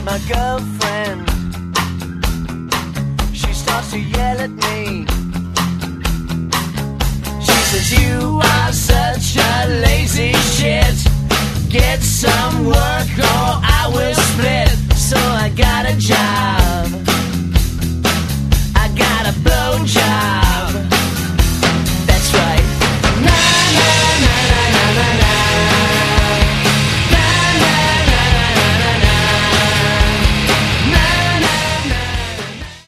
my girlfriend. She starts to yell at me. She says, you